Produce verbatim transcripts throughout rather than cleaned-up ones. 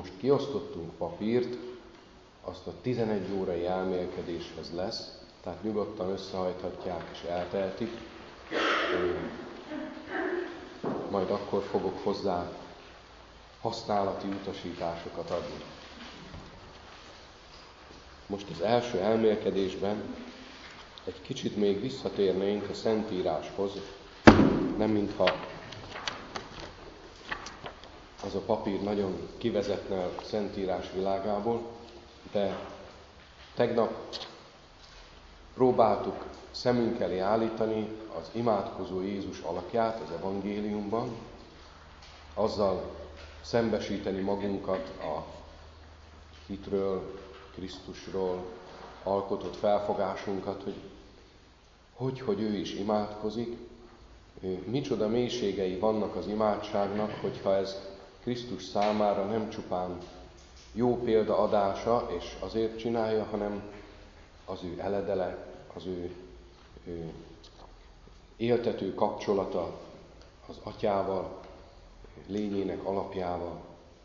most kiosztottunk papírt, azt a tizenegy órai elmélkedéshez lesz, tehát nyugodtan összehajthatják és eltehetik. Majd akkor fogok hozzá használati utasításokat adni. Most az első elmélkedésben egy kicsit még visszatérnénk a Szentíráshoz, nem mintha az a papír nagyon kivezetne a Szentírás világából, de tegnap próbáltuk szemünk elé állítani az imádkozó Jézus alakját az evangéliumban, azzal szembesíteni magunkat a hitről, Krisztusról alkotott felfogásunkat, hogy hogy, hogy ő is imádkozik, micsoda mélységei vannak az imádságnak, hogyha ez Krisztus számára nem csupán jó példa adása, és azért csinálja, hanem az ő eledele, az ő, ő éltető kapcsolata az Atyával, lényének alapjával.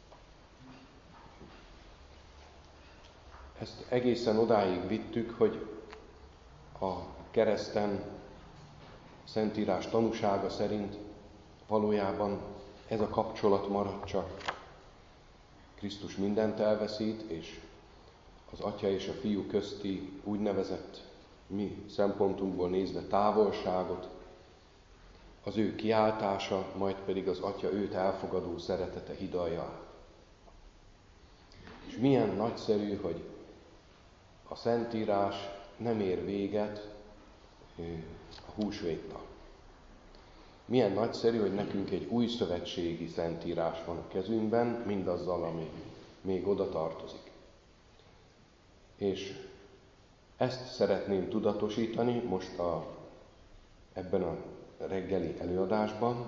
Ezt egészen odáig vittük, hogy a kereszten Szentírás tanúsága szerint valójában ez a kapcsolat marad csak. Krisztus mindent elveszít, és az Atya és a Fiú közti úgynevezett mi szempontunkból nézve távolságot, az ő kiáltása, majd pedig az Atya őt elfogadó szeretete hidalja át. És milyen nagyszerű, hogy a Szentírás nem ér véget a húsvétnal. Milyen nagyszerű, hogy nekünk egy új szövetségi Szentírás van a kezünkben, mindazzal, ami még oda tartozik. És ezt szeretném tudatosítani most a, ebben a reggeli előadásban,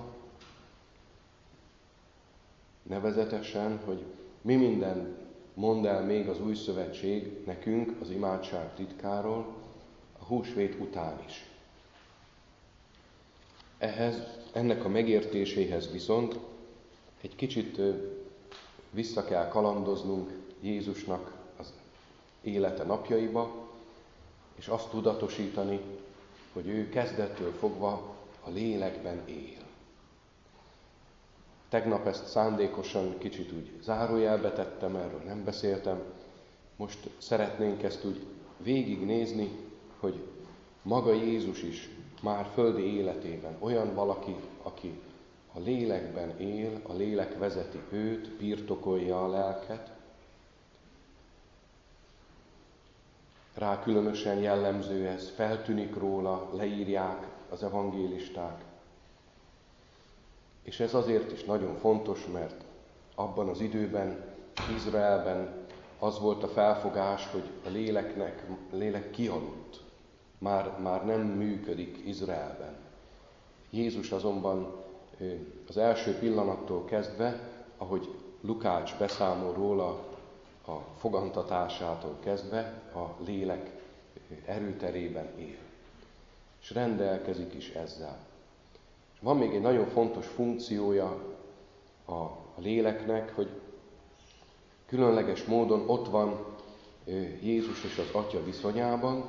nevezetesen, hogy mi minden mond el még az új szövetség nekünk az imádság titkáról a húsvét után is. Ehhez, ennek a megértéséhez viszont egy kicsit vissza kell kalandoznunk Jézusnak az élete napjaiba, és azt tudatosítani, hogy ő kezdettől fogva a lélekben él. Tegnap ezt szándékosan kicsit úgy zárójelbe tettem, erről nem beszéltem. Most szeretnénk ezt úgy végignézni, hogy maga Jézus is már földi életében olyan valaki, aki a lélekben él, a lélek vezeti őt, birtokolja a lelket. Rá különösen jellemző ez, feltűnik róla, leírják az evangélisták. És ez azért is nagyon fontos, mert abban az időben, Izraelben az volt a felfogás, hogy a léleknek, a lélek kialudt. Már, már nem működik Izraelben. Jézus azonban az első pillanattól kezdve, ahogy Lukács beszámol róla a fogantatásától kezdve, a lélek erőterében él. És rendelkezik is ezzel. És van még egy nagyon fontos funkciója a, a léleknek, hogy különleges módon ott van Jézus és az Atya viszonyában.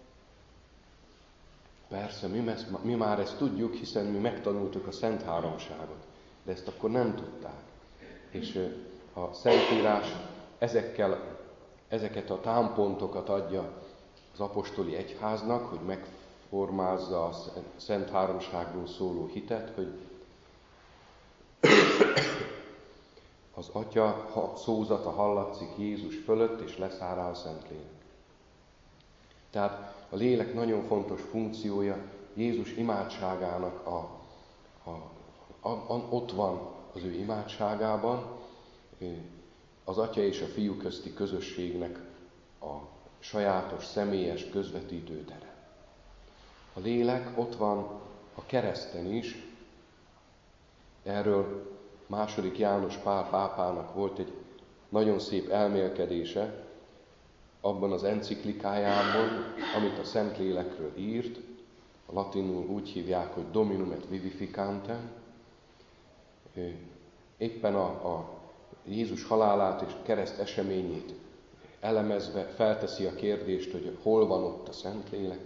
Persze, mi, mesz, mi már ezt tudjuk, hiszen mi megtanultuk a Szent Háromságot, de ezt akkor nem tudták. És a Szentírás ezekkel, ezeket a támpontokat adja az apostoli egyháznak, hogy megformázza a Szent Háromságról szóló hitet, hogy az Atya szózata hallatszik Jézus fölött, és leszáll a Szentlélek. Tehát a lélek nagyon fontos funkciója Jézus imádságának, a, a, a, a, ott van az ő imádságában, az Atya és a Fiú közti közösségnek a sajátos, személyes közvetítő tere. A lélek ott van a kereszten is, erről második János Pál pápának volt egy nagyon szép elmélkedése, abban az enciklikájában, amit a Szentlélekről írt, a latinul úgy hívják, hogy Dominum et Vivificantem. Éppen a, a Jézus halálát és kereszt eseményét elemezve felteszi a kérdést, hogy hol van ott a Szentlélek,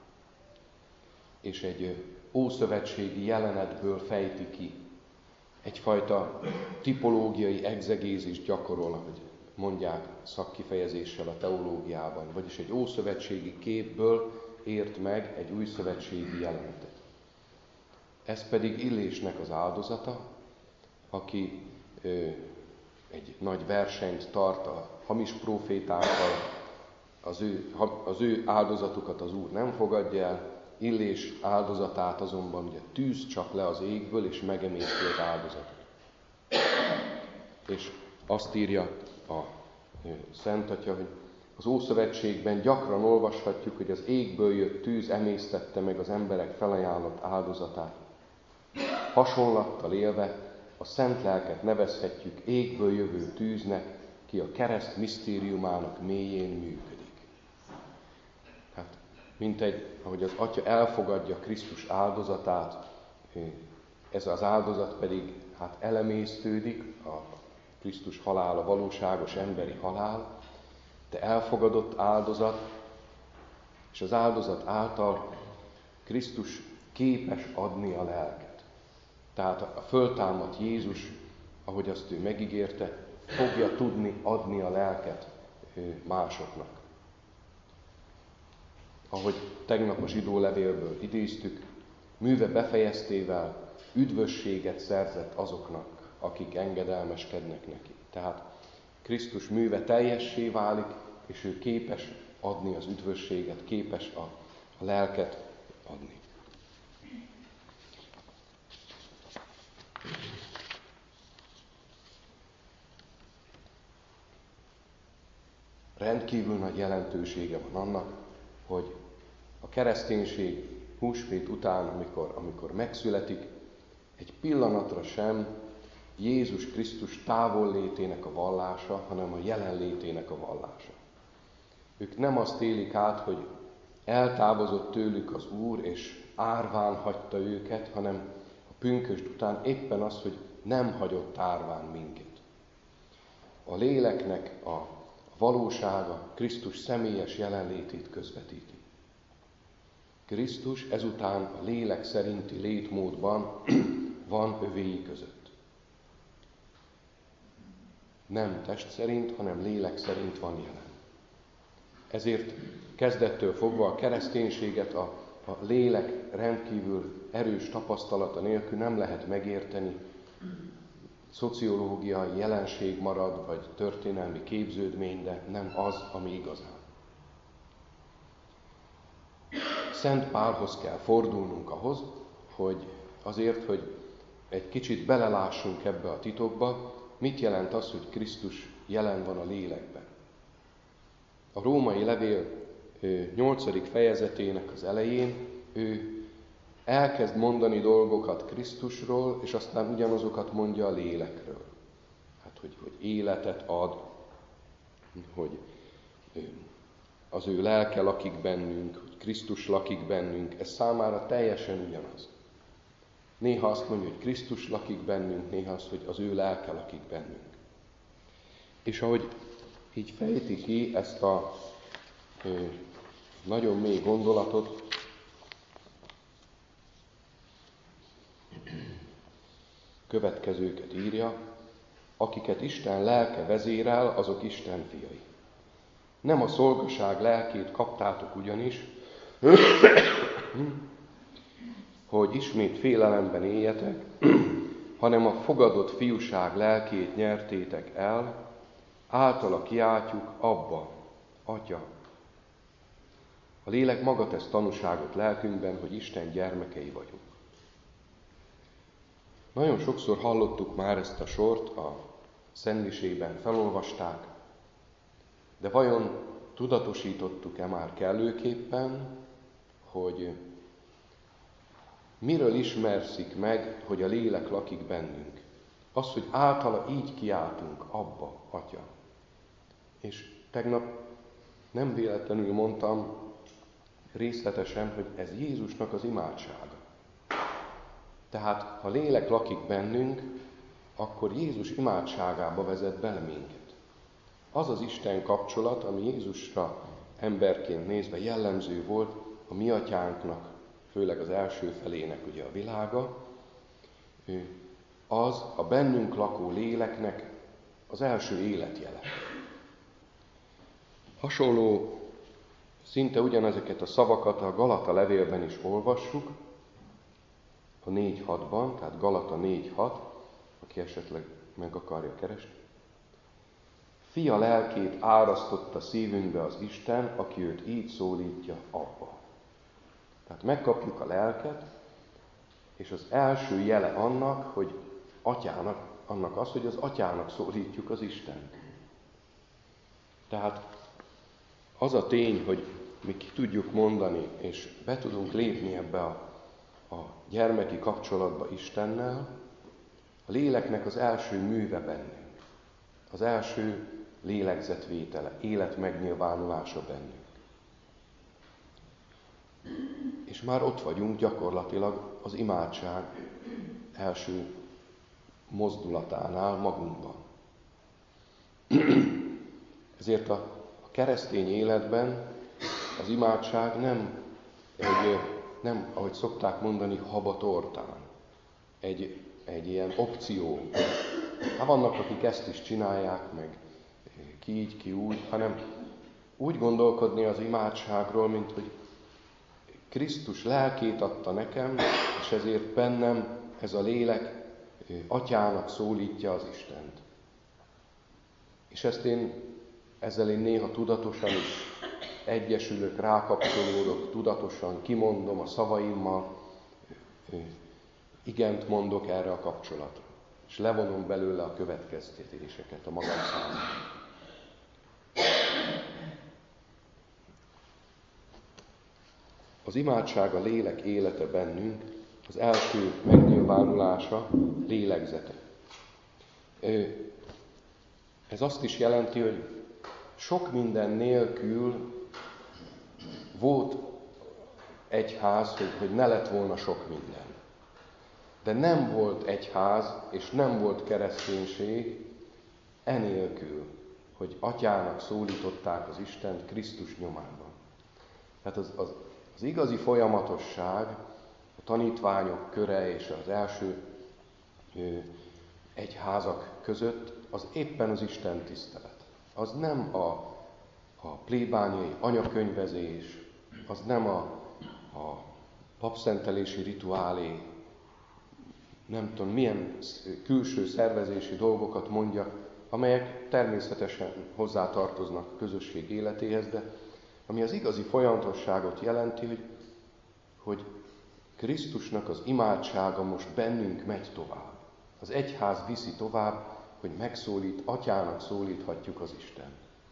és egy ószövetségi jelenetből fejti ki, egyfajta tipológiai egzegézist gyakorol, ahogy mondják szakkifejezéssel a teológiában, vagyis egy ószövetségi képből ért meg egy újszövetségi jelenetet. Ez pedig Illésnek az áldozata, aki ö, egy nagy versenyt tart a hamis prófétákkal, az ő, az ő áldozatukat az Úr nem fogadja el, Illés áldozatát azonban ugye tűz csak le az égből, és megemészti az áldozatot. És azt írja a Szent Atya, hogy az Ószövetségben gyakran olvashatjuk, hogy az égből jött tűz emésztette meg az emberek felajánlott áldozatát. Hasonlattal élve a Szent Lelket nevezhetjük égből jövő tűznek, ki a kereszt misztériumának mélyén működik. Hát, mint egy, ahogy az Atya elfogadja Krisztus áldozatát, ez az áldozat pedig hát elemésztődik, a Krisztus halála valóságos emberi halál, de elfogadott áldozat, és az áldozat által Krisztus képes adni a lelket. Tehát a föltámadt Jézus, ahogy azt ő megígérte, fogja tudni adni a lelket másoknak. Ahogy tegnap a zsidó levélből idéztük, műve befejeztével üdvösséget szerzett azoknak, akik engedelmeskednek neki. Tehát Krisztus műve teljessé válik, és ő képes adni az üdvösséget, képes a, a lelket adni. Rendkívül nagy jelentősége van annak, hogy a kereszténység húsvét után, amikor, amikor megszületik, egy pillanatra sem Jézus Krisztus távollétének a vallása, hanem a jelenlétének a vallása. Ők nem azt élik át, hogy eltávozott tőlük az Úr, és árván hagyta őket, hanem a pünkösd után éppen az, hogy nem hagyott árván minket. A léleknek a valósága Krisztus személyes jelenlétét közvetíti. Krisztus ezután a lélek szerinti létmódban van övéi között. Nem test szerint, hanem lélek szerint van jelen. Ezért kezdettől fogva a kereszténységet a, a lélek rendkívül erős tapasztalata nélkül nem lehet megérteni. Szociológiai jelenség marad, vagy történelmi képződmény, de nem az, ami igazán. Szent Pálhoz kell fordulnunk ahhoz, hogy azért, hogy egy kicsit belelássunk ebbe a titokba, mit jelent az, hogy Krisztus jelen van a lélekben. A római levél nyolcadik fejezetének az elején ő elkezd mondani dolgokat Krisztusról, és aztán ugyanazokat mondja a lélekről. Hát, hogy, hogy életet ad, hogy az ő lelke lakik bennünk, hogy Krisztus lakik bennünk, ez számára teljesen ugyanaz. Néha azt mondja, hogy Krisztus lakik bennünk, néha azt, hogy az ő lelke lakik bennünk. És ahogy így fejti ki ezt a ö, nagyon mély gondolatot, következőket írja, akiket Isten lelke vezérel, azok Isten fiai. Nem a szolgaság lelkét kaptátok ugyanis, hogy ismét félelemben éljetek, hanem a fogadott fiúság lelkét nyertétek el, általa kiáltjuk abba, Atya. A lélek maga tesz tanúságot lelkünkben, hogy Isten gyermekei vagyunk. Nagyon sokszor hallottuk már ezt a sort, a szentmisében felolvasták, de vajon tudatosítottuk-e már kellőképpen, hogy miről ismerszik meg, hogy a lélek lakik bennünk? Az, hogy általa így kiáltunk, abba, Atya. És tegnap nem véletlenül mondtam részletesen, hogy ez Jézusnak az imádsága. Tehát, ha lélek lakik bennünk, akkor Jézus imádságába vezet bele minket. Az az Isten kapcsolat, ami Jézusra emberként nézve jellemző volt, a mi atyánknak, főleg az első felének ugye a világa, az a bennünk lakó léleknek az első életjele. Hasonló, szinte ugyanezeket a szavakat a Galata levélben is olvassuk, a négy hatban, tehát Galata négy hat, aki esetleg meg akarja keresni. Fia lelkét árasztotta szívünkbe az Isten, aki őt így szólítja abba. Tehát megkapjuk a lelket, és az első jele annak, hogy atyának, annak az, hogy az atyának szólítjuk az Istent. Tehát az a tény, hogy mi ki tudjuk mondani, és be tudunk lépni ebbe a, a gyermeki kapcsolatba Istennel, a léleknek az első műve bennünk, az első lélegzetvétele, élet megnyilvánulása bennünk. És már ott vagyunk gyakorlatilag az imádság első mozdulatánál magunkban. Ezért a, a keresztény életben az imádság nem, egy, nem, ahogy szokták mondani, habatortán, egy, egy ilyen opció. Hát vannak, akik ezt is csinálják, meg ki így, ki úgy, hanem úgy gondolkodni az imádságról, mint hogy Krisztus lelkét adta nekem, és ezért bennem ez a lélek atyának szólítja az Istent. És ezt én, ezzel én néha tudatosan is egyesülök, rákapcsolódok, tudatosan kimondom a szavaimmal, igent mondok erre a kapcsolatra, és levonom belőle a következtetéseket a magam számára. Az imádság a lélek élete bennünk, az első megnyilvánulása lélegzete. Ez azt is jelenti, hogy sok minden nélkül volt egyház, hogy, hogy ne lett volna sok minden. De nem volt egyház, és nem volt kereszténység enélkül, hogy atyának szólították az Istent Krisztus nyomában. Tehát az, az, az igazi folyamatosság, a tanítványok köre és az első ö, egyházak között az éppen az Isten tisztelet. Az nem a, a plébániai anyakönyvezés, az nem a, a papszentelési rituálé, nem tudom milyen külső szervezési dolgokat mondja, amelyek természetesen hozzátartoznak a közösség életéhez, de ami az igazi folyamatosságot jelenti, hogy, hogy Krisztusnak az imádsága most bennünk megy tovább. Az egyház viszi tovább, hogy megszólít, atyának szólíthatjuk az Istent.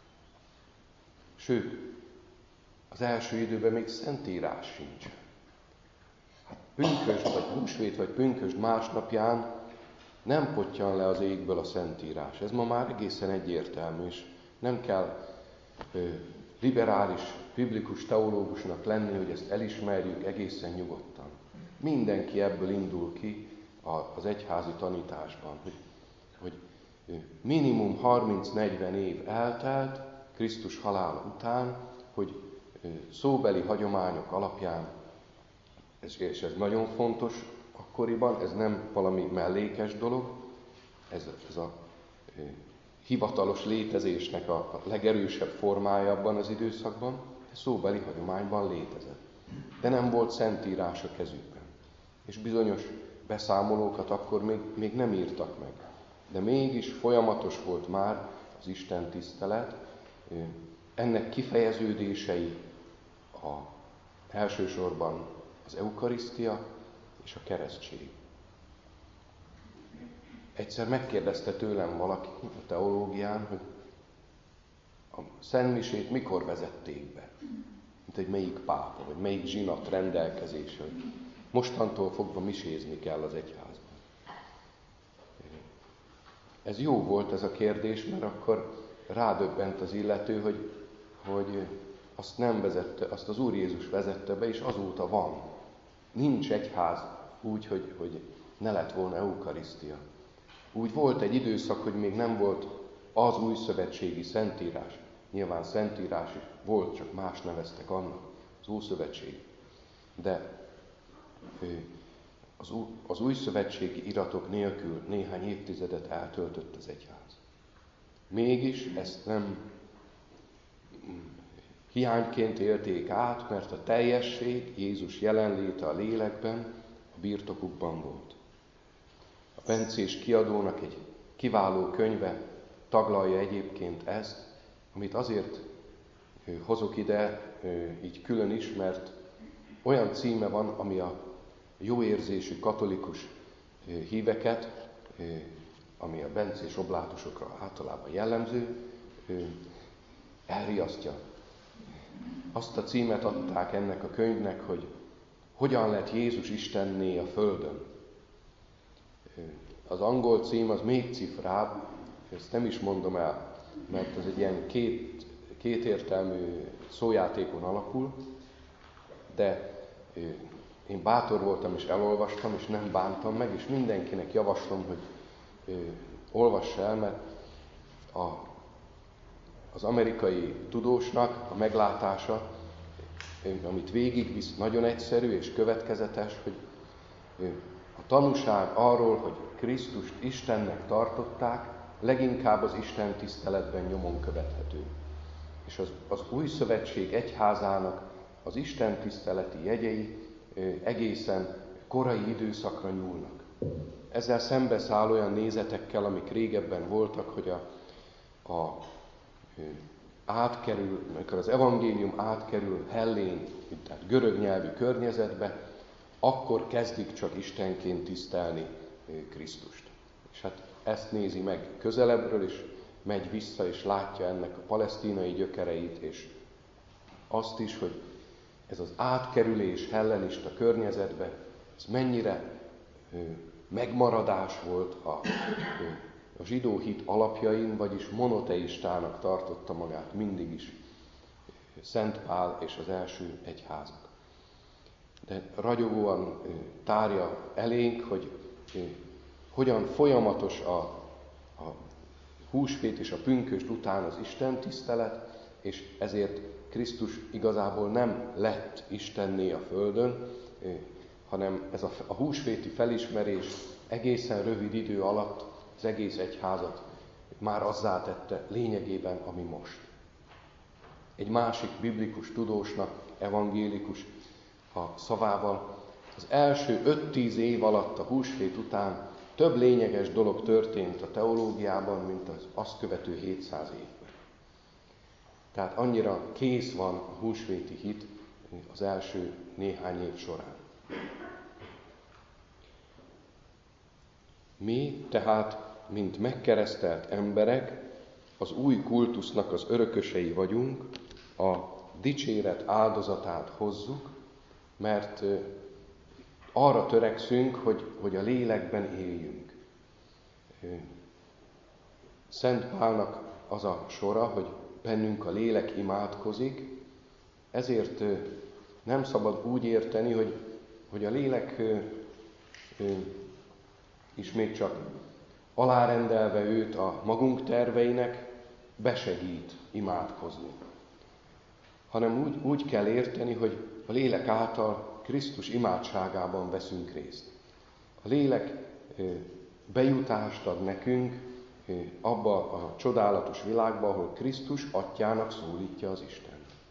Sőt, az első időben még szentírás sincs. Hát pünkösd, vagy húsvét, vagy pünkösd másnapján nem pottyan le az égből a szentírás. Ez ma már egészen egyértelmű, és nem kell ö, liberális, biblikus teológusnak lenni, hogy ezt elismerjük egészen nyugodtan. Mindenki ebből indul ki az egyházi tanításban, hogy, hogy minimum harminc-negyven év eltelt Krisztus halála után, hogy szóbeli hagyományok alapján, és ez nagyon fontos akkoriban, ez nem valami mellékes dolog, ez, ez a hivatalos létezésnek a legerősebb formája abban az időszakban, szóbeli hagyományban létezett. De nem volt szentírás a kezükben. És bizonyos beszámolókat akkor még, még nem írtak meg. De mégis folyamatos volt már az Isten tisztelet. Ennek kifejeződései a, elsősorban az eukarisztia és a keresztség. Egyszer megkérdezte tőlem valaki a teológián, hogy a szentmisét mikor vezették be? Mint egy melyik pápa, vagy melyik zsinat rendelkezése, hogy mostantól fogva misézni kell az egyházban. Ez jó volt ez a kérdés, mert akkor rádöbbent az illető, hogy, hogy azt nem vezette, azt az Úr Jézus vezette be, és azóta van. Nincs egyház úgy, hogy, hogy ne lett volna eukarisztia. Úgy volt egy időszak, hogy még nem volt az új szövetségi szentírás. Nyilván szentírás is volt, csak más neveztek annak, az Ószövetség. De az, új, az új szövetségi iratok nélkül néhány évtizedet eltöltött az egyház. Mégis ezt nem hiányként élték át, mert a teljesség, Jézus jelenléte a lélekben, a birtokukban volt. A bencés kiadónak egy kiváló könyve taglalja egyébként ezt, amit azért hozok ide így külön is, mert olyan címe van, ami a jóérzésű katolikus híveket, ami a bencés oblátusokra általában jellemző, elriasztja. Azt a címet adták ennek a könyvnek, hogy hogyan lett Jézus Istenné a Földön. Az angol cím az még cifrább, ezt nem is mondom el, mert ez egy ilyen két, kétértelmű szójátékon alapul, de én bátor voltam és elolvastam, és nem bántam meg, és mindenkinek javaslom, hogy olvass el, mert a, az amerikai tudósnak a meglátása, amit végigvisz, nagyon egyszerű és következetes, hogy a tanúság arról, hogy Krisztust Istennek tartották, leginkább az Isten tiszteletben nyomon követhető. És az, az új szövetség egyházának az Isten tiszteleti jegyei egészen korai időszakra nyúlnak. Ezzel szembeszáll olyan nézetekkel, amik régebben voltak, hogy a, a, átkerül, amikor az evangélium átkerül hellén, tehát görög nyelvű környezetbe, akkor kezdik csak Istenként tisztelni Krisztust. És hát ezt nézi meg közelebbről, és megy vissza, és látja ennek a palesztinai gyökereit, és azt is, hogy ez az átkerülés hellenista környezetbe, ez mennyire ö, megmaradás volt a, ö, a zsidó hit alapjain, vagyis monoteistának tartotta magát mindig is Szent Pál és az első egyházak. De ragyogóan ö, tárja elénk, hogy ö, hogyan folyamatos a, a húsvét és a pünkösd után az Isten tisztelet, és ezért Krisztus igazából nem lett Istenné a Földön, hanem ez a, a húsvéti felismerés egészen rövid idő alatt az egész egyházat már azzá tette lényegében, ami most. Egy másik biblikus tudósnak, evangélikus a szavával, az első öt-tíz év alatt a húsvét után több lényeges dolog történt a teológiában, mint az azt követő hétszáz évben. Tehát annyira kész van a húsvéti hit az első néhány év során. Mi tehát, mint megkeresztelt emberek, az új kultusznak az örökösei vagyunk, a dicséret áldozatát hozzuk, mert arra törekszünk, hogy, hogy a lélekben éljünk. Szent Pálnak az a sora, hogy bennünk a lélek imádkozik, ezért nem szabad úgy érteni, hogy, hogy a lélek ismét csak alárendelve őt a magunk terveinek besegít imádkozni. Hanem úgy, úgy kell érteni, hogy a lélek által Krisztus imádságában veszünk részt. A lélek bejutást ad nekünk abba a csodálatos világba, ahol Krisztus atyának szólítja az Istent.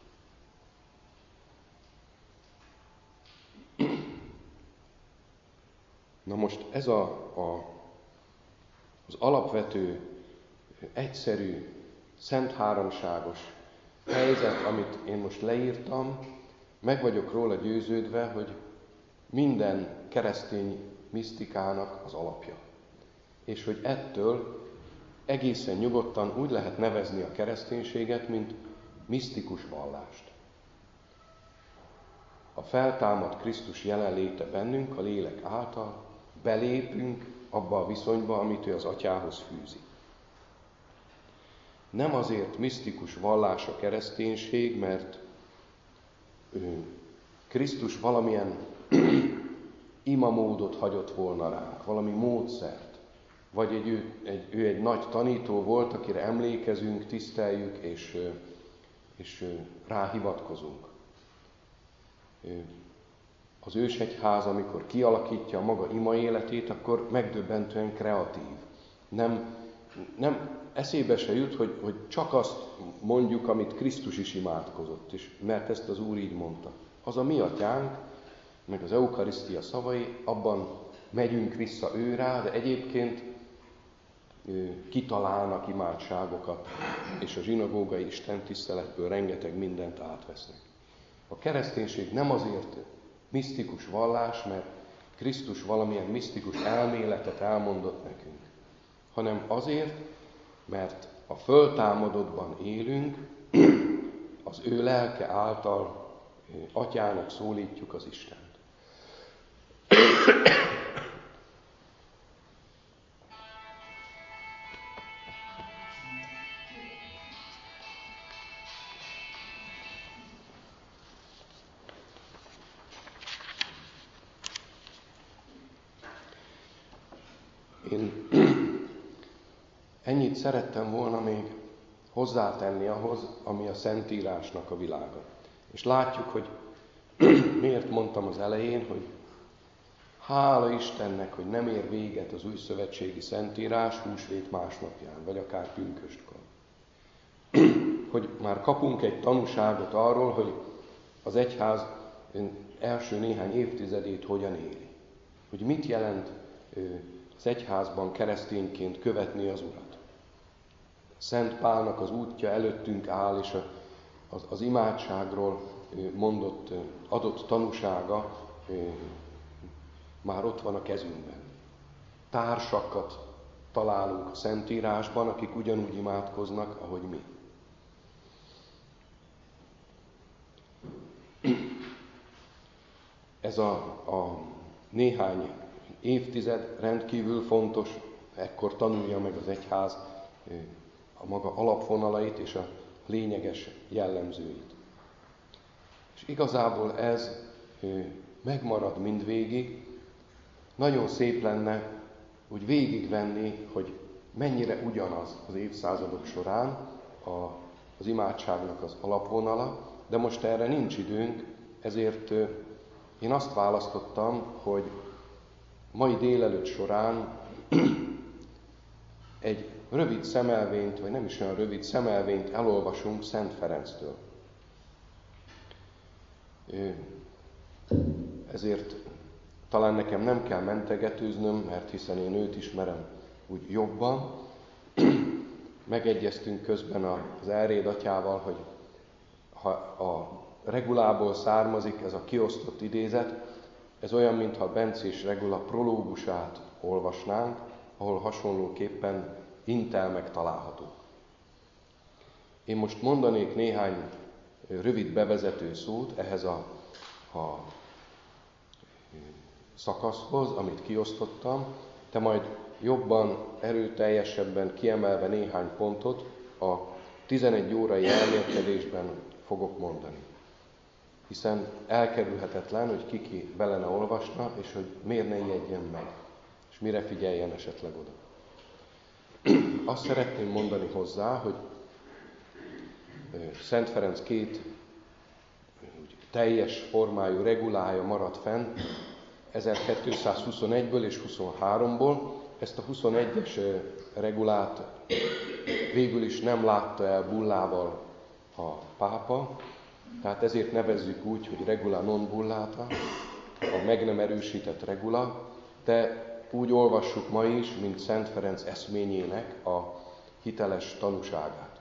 Na most ez a, a, az alapvető, egyszerű, szent háromságos helyzet, amit én most leírtam, meg vagyok róla győződve, hogy minden keresztény misztikának az alapja. És hogy ettől egészen nyugodtan úgy lehet nevezni a kereszténységet, mint misztikus vallást. A feltámadt Krisztus jelenléte bennünk, a lélek által belépünk abba a viszonyba, amit ő az atyához fűzi. Nem azért misztikus vallás a kereszténység, mert ő, Krisztus valamilyen imamódot hagyott volna ránk, valami módszert, vagy egy, ő, egy, ő egy nagy tanító volt, akire emlékezünk, tiszteljük, és, és rá hivatkozunk. Az ősegyház, amikor kialakítja a maga ima életét, akkor megdöbbentően kreatív. Nem, nem eszébe se jut, hogy, hogy csak azt mondjuk, amit Krisztus is imádkozott, és mert ezt az Úr így mondta. Az a mi atyánk, meg az eukarisztia szavai, abban megyünk vissza ő rá, de egyébként kitalálnak imádságokat, és a zsinagógai istentiszteletből rengeteg mindent átvesznek. A kereszténység nem azért misztikus vallás, mert Krisztus valamilyen misztikus elméletet elmondott nekünk, hanem azért, mert a föltámadottban élünk, az ő lelke által atyának szólítjuk az Istent. Én ennyit szerettem volna még hozzátenni ahhoz, ami a Szentírásnak a világa. És látjuk, hogy miért mondtam az elején, hogy hála Istennek, hogy nem ér véget az új szövetségi Szentírás húsvét másnapján, vagy akár pünköstkor. Hogy már kapunk egy tanúságot arról, hogy az egyház első néhány évtizedét hogyan éli. Hogy mit jelent az egyházban keresztényként követni az Urat. Szent Pálnak az útja előttünk áll, és az, az imádságról mondott, adott tanúsága már ott van a kezünkben. Társakat találunk a Szentírásban, akik ugyanúgy imádkoznak, ahogy mi. Ez a, a néhány évtized rendkívül fontos, ekkor tanulja meg az egyház a maga alapvonalait és a lényeges jellemzőit. És igazából ez megmarad mindvégig. Nagyon szép lenne úgy végigvenni, hogy mennyire ugyanaz az évszázadok során a, az imádságnak az alapvonala, de most erre nincs időnk, ezért én azt választottam, hogy mai délelőtt során egy rövid szemelvényt, vagy nem is olyan rövid szemelvényt elolvasunk Szent Ferenctől. Ezért talán nekem nem kell mentegetőznöm, mert hiszen én őt ismerem úgy jobban. Megegyeztünk közben az Elréd atyával, hogy ha a regulából származik ez a kiosztott idézet, ez olyan, mintha a bencés regula prológusát olvasnánk, ahol hasonlóképpen intelmek találhatók. Én most mondanék néhány rövid bevezető szót ehhez a, a szakaszhoz, amit kiosztottam, te majd jobban, erőteljesebben kiemelve néhány pontot a tizenegy órai elmélkedésben fogok mondani. Hiszen elkerülhetetlen, hogy kiki bele ne olvasna, és hogy miért ne ijedjen meg, és mire figyeljen esetleg oda. Azt szeretném mondani hozzá, hogy Szent Ferenc két teljes formájú regulája maradt fenn ezerkétszázhuszonegyből és huszonháromból. Ezt a huszonegyes regulát végül is nem látta el bullával a pápa, tehát ezért nevezzük úgy, hogy regula non bullata, a meg nem erősített regula, de úgy olvassuk ma is, mint Szent Ferenc eszményének a hiteles tanúságát.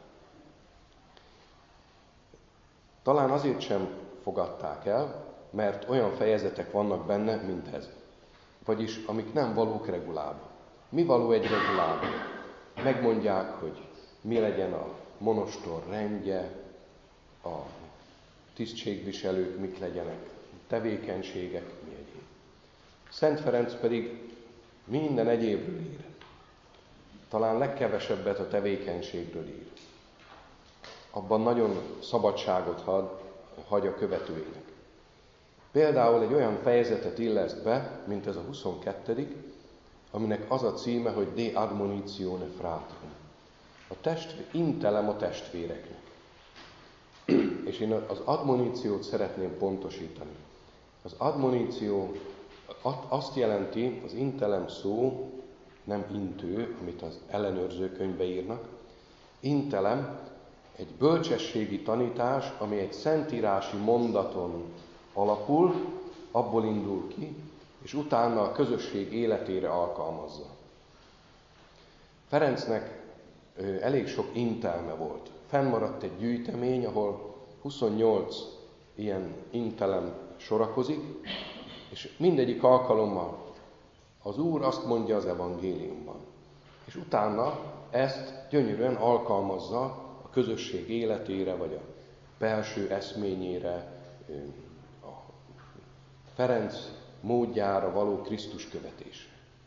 Talán azért sem fogadták el, mert olyan fejezetek vannak benne, mint ez. Vagyis, amik nem valók regulába. Mi való egy regulába? Megmondják, hogy mi legyen a monostor rendje, a tisztségviselők mik legyenek, tevékenységek, mi egyéb. Szent Ferenc pedig minden egyébről ír. Talán legkevesebbet a tevékenységről ír. Abban nagyon szabadságot had, hagy a követőinek. Például egy olyan fejezetet illeszt be, mint ez a huszonkettedik, aminek az a címe, hogy De admonitione fratrum. A testvér, intelem a testvéreknek. És én az admoníciót szeretném pontosítani. Az admoníció azt jelenti, az intelem szó, nem intő, amit az ellenőrző könyvbe írnak. Intelem egy bölcsességi tanítás, ami egy szentírási mondaton alapul, abból indul ki, és utána a közösség életére alkalmazza. Ferencnek elég sok intelme volt. Fennmaradt egy gyűjtemény, ahol huszonnyolc ilyen intelem sorakozik, és mindegyik alkalommal az Úr azt mondja az evangéliumban. És utána ezt gyönyörűen alkalmazza a közösség életére, vagy a belső eszményére, a Ferenc módjára való Krisztus követésre.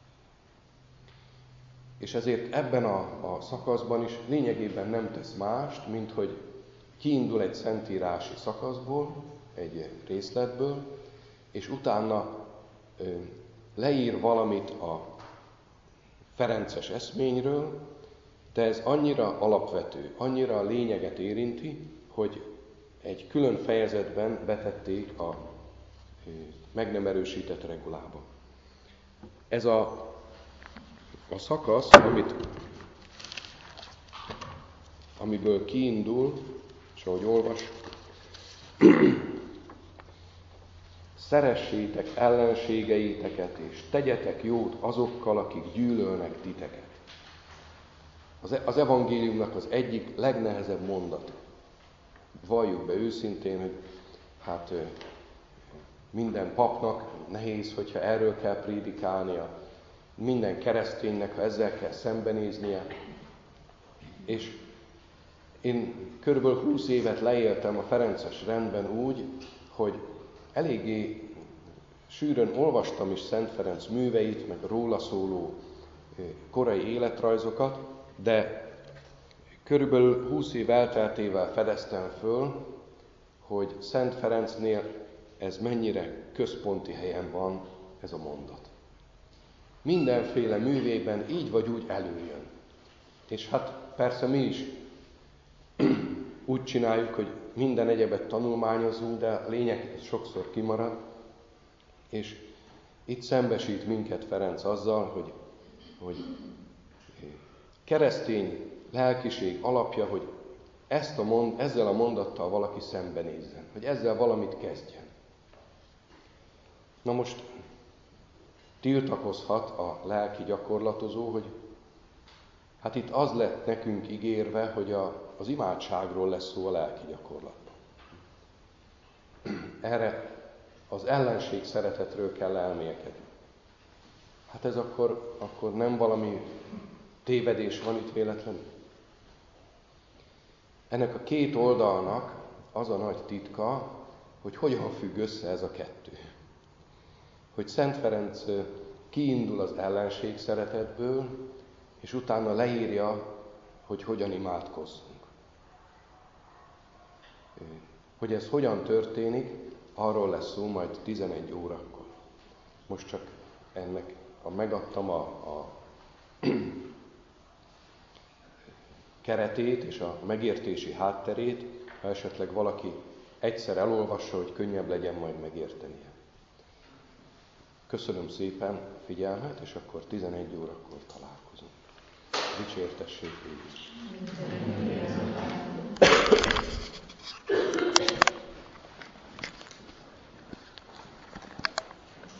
És ezért ebben a, a szakaszban is lényegében nem tesz mást, mint hogy kiindul egy szentírási szakaszból, egy részletből, és utána ö, leír valamit a ferences eszményről, de ez annyira alapvető, annyira a lényeget érinti, hogy egy külön fejezetben betették a ö, meg nem erősített regulába. Ez a, a szakasz, amit, amiből kiindul, és ahogy olvas, szeressétek ellenségeiteket, és tegyetek jót azokkal, akik gyűlölnek titeket. Az, az evangéliumnak az egyik legnehezebb mondat. Valljuk be őszintén, hogy hát minden papnak nehéz, hogyha erről kell prédikálnia, minden kereszténynek, ha ezzel kell szembenéznie. És én körülbelül húsz évet leéltem a ferences rendben úgy, hogy eléggé sűrűn olvastam is Szent Ferenc műveit, meg róla szóló korai életrajzokat, de körülbelül húsz év elteltével fedeztem föl, hogy Szent Ferencnél ez mennyire központi helyen van ez a mondat. Mindenféle művében így vagy úgy előjön. És hát persze mi is úgy csináljuk, hogy minden egyebet tanulmányozunk, de a lényeg sokszor kimarad, és itt szembesít minket Ferenc azzal, hogy, hogy keresztény lelkiség alapja, hogy ezt a mond, ezzel a mondattal valaki szembenézzen, hogy ezzel valamit kezdjen. Na most tiltakozhat a lelki gyakorlatozó, hogy hát itt az lett nekünk ígérve, hogy a, az imádságról lesz szó a lelki gyakorlatban. Erre az ellenség szeretetről kell elmélkedni. Hát ez akkor, akkor nem valami tévedés van itt véletlenül? Ennek a két oldalnak az a nagy titka, hogy hogyan függ össze ez a kettő. Hogy Szent Ferenc kiindul az ellenség szeretetből, és utána leírja, hogy hogyan imádkozzunk. Hogy ez hogyan történik, arról lesz szó majd tizenegy órakor. Most csak ennek a, megadtam a, a keretét és a megértési hátterét, ha esetleg valaki egyszer elolvassa, hogy könnyebb legyen majd megértenie. Köszönöm szépen a figyelmet, és akkor tizenegy órakor találkozunk. Dicsértessék Jézus!